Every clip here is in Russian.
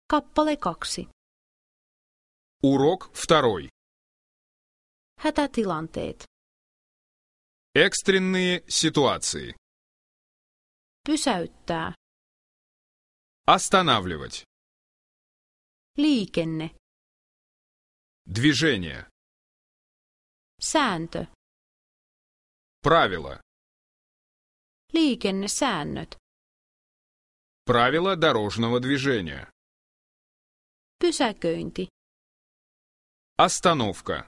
Kappale 2. Урок 2. Hätätilanteet. Экстренные ситуации. Pysäyttää. Останавливать. Liikenne. Движение. Sääntö. Правила. Liikennesäännöt. Правила дорожного движения. Pysäköinti. Остановка.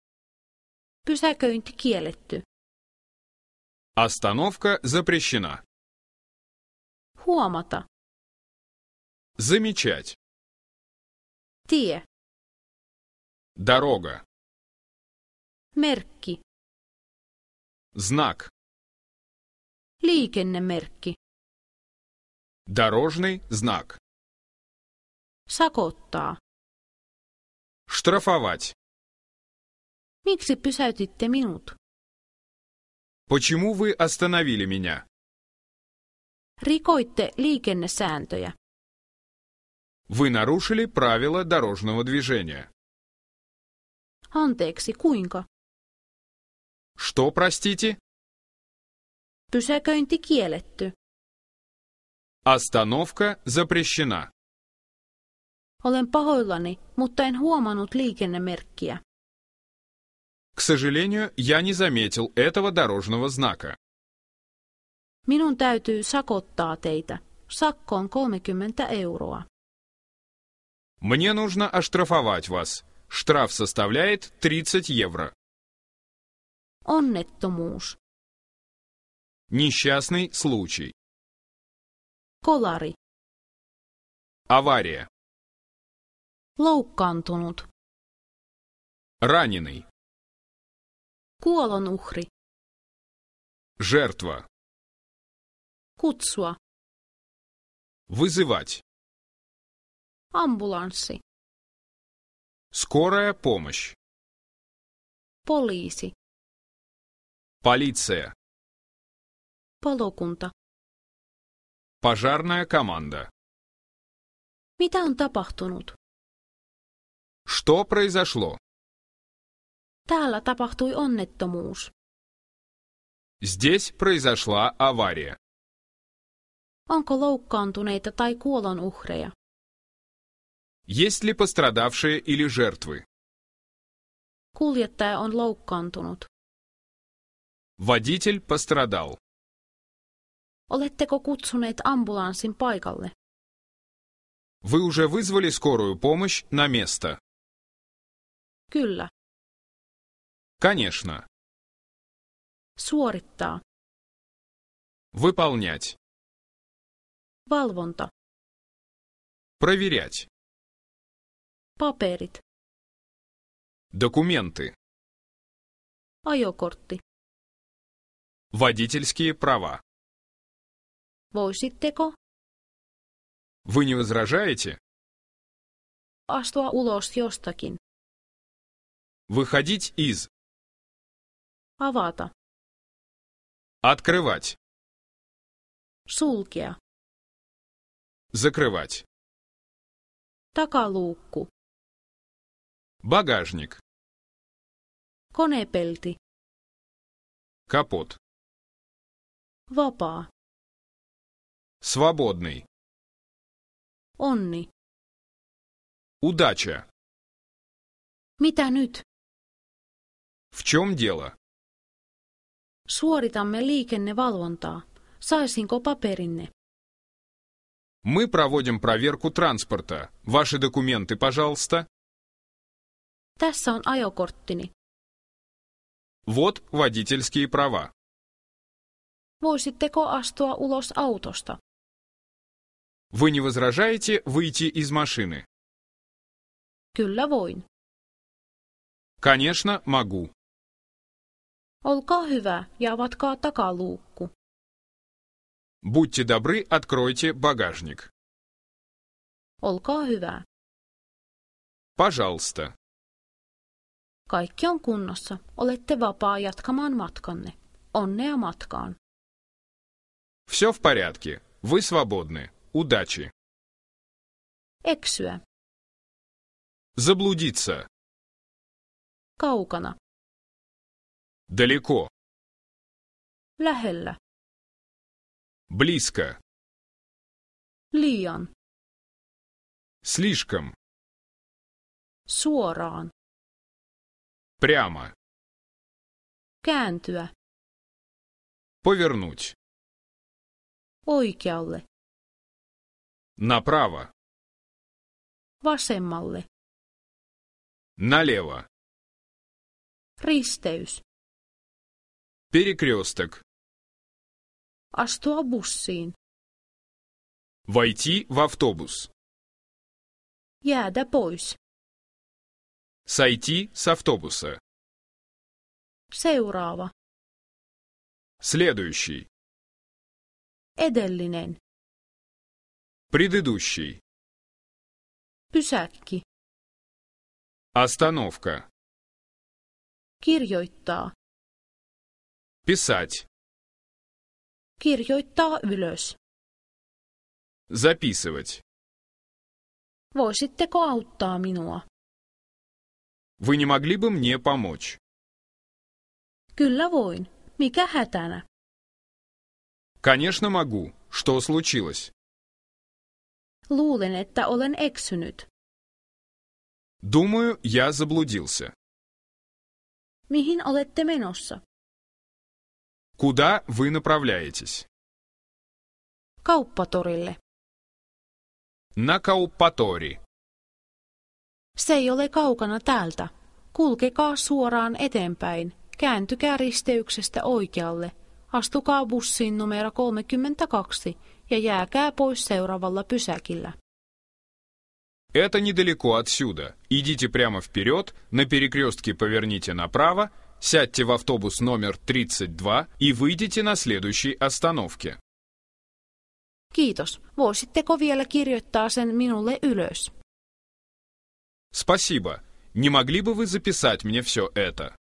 Pysäköinti kielletty. Остановка запрещена. Huomata. Замечать. Tie. Дорога. Merkki. Знак. Liikennemerkki. Дорожный знак. Sakottaa. Штрафовать. Miksi pysäytitte minut? Почему вы остановили меня? Rikoitte liikennesääntöjä. Вы нарушили правила дорожного движения. Anteeksi, kuinka? Что, простите? Pysäköinti kielletty. Остановка запрещена. Olen pahoillani, mutta en huomannut liikennemerkkiä. К сожалению, я не заметил этого дорожного знака. Minun täytyy sakottaa teitä. Sakko on 30 euroa. Мне нужно оштрафовать вас. Штраф составляет 30 евро. Onnettomuus. Несчастный случай. Kolari. Авария. Loukkaantunut. Раненый. Kuolonuhri. Жертва. Kutsua. Вызывать. Ambulanssi. Скорая помощь. Poliisi. Полиция. Palokunta. Пожарная команда. Mitä on tapahtunut? Что произошло? Täällä tapahtui onnettomuus. Здесь произошла авария. Onko loukkaantuneita tai kuolonuhreja? Есть ли пострадавшие или жертвы? Kuljettaja on loukkaantunut. Водитель пострадал. Oletteko kutsuneet ambulanssin paikalle? Вы уже вызвали скорую помощь на место? Kyllä. Конечно. Suorittaa. Выполнять. Valvonta. Проверять. Paperit. Документы. Ajokortti. Водительские права. Voisitteko Вы не возражаете? astua ulos jostakin? Выходить из. Avata. Открывать. Sulkea. Закрывать. Takaluukku. Багажник. Konepelti. Капот. Vapaa. Свободный. Onni. Удача. Mitä nyt? В чем дело? Suoritamme liikennevalvontaa. Saisinko paperinne? Мы проводим проверку транспорта. Ваши документы, пожалуйста. Tässä on ajokorttini. Вот водительские права. Voisitteko astua ulos autosta? Вы не возражаете выйти из машины? Kyllä voin. Конечно, могу. Olkaa hyvä ja avatkaa takaluukku. Будьте добры, откройте багажник. Olkaa hyvä. Пожалуйста. Kaikki on kunnossa. Olette vapaa jatkamaan matkanne. Onnea matkaan. Все в порядке. Вы свободны. Удачи. Eksyä. Заблудиться. Kaukana. Далеко. Lähellä. Близко. Liian. Слишком. Suoraan. Прямо. Kääntyä. Повернуть. Oikealle. Направо. Vasemmalle. Налево. Risteys. Перекресток. Astua bussiin. Войти в автобус. Jäädä pois. Сойти с автобуса. Seuraava. Следующий. Edellinen. Предыдущий. Pysäkki. Остановка. Kirjoittaa. Писать. Kirjoittaa ylös. Записывать. Voisitteko auttaa minua? Вы не могли бы мне помочь? Kyllä voin. Mikä hätänä? Конечно, могу. Что случилось? Luulen, että olen eksynyt. Думаю, я заблудился. Mihin olette menossa? Куда вы направляетесь? Kauppatorille. На Кауппатори. Se ei ole kaukana täältä. Kulkekaa suoraan eteenpäin. Kääntykää risteyksestä oikealle. Astukaa bussiin numero 32 ja jääkää pois seuraavalla pysäkillä. Это недалеко отсюда. Идите прямо вперед, на перекрестке поверните направо, сядьте в автобус номер 32 и выйдите на следующей остановке. Kiitos. Voisitteko vielä kirjoittaa sen minulle ylös? Спасибо. Не могли бы вы записать мне все это?